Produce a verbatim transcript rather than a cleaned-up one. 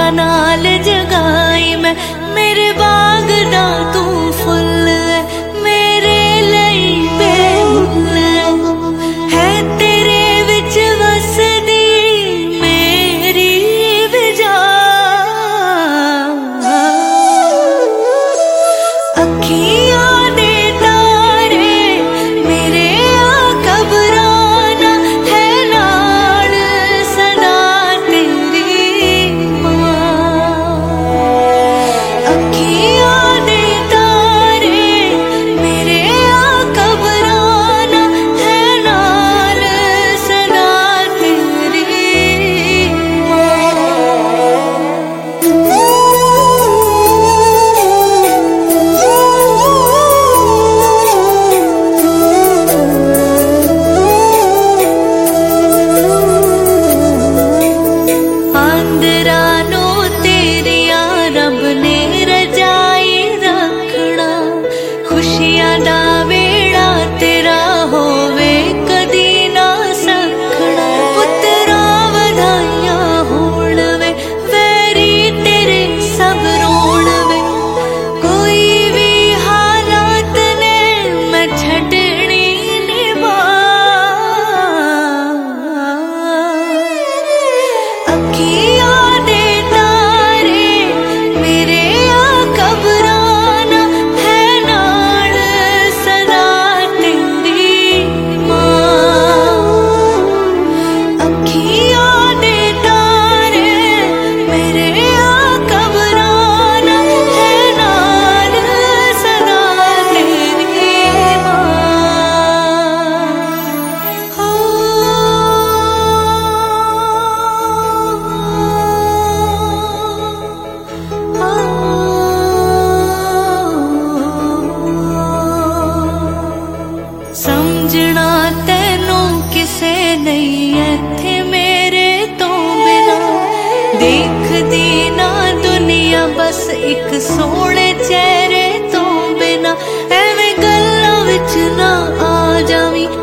तेरा नाल जगाई मैं, मेरे बाग दा तू फुल है, मेरे लई बेमुल है, तेरे विच वसदी मेरी विजा। अखियां दे तारे मेरे आ घबराना है, नाल सदा तेरी मां। अखियां दे तारे मेरे आ घबराना है, नाल सदा तेरी खुशियां दा वेड़ा तेरा होवे कदी ना सखना, पुत्रा वधाइयां होण वे, वैरी तेरे सब रोण वे, कोई भी हालात ने मैं छड्डनी निभा। अखियां दे तारे मेरे आ घबराना है, नाल सदा तेरी मां। अखियां दे तारे मेरे आ घबराना है, नाल सदा तेरी समझना तेनू किसे नहीं इत्थे मेरे तो बिना, देखदी ना दुनिया बस एक सोहणे चेहरे तो बिना, एवें गल्लां विच ना आ जावीं।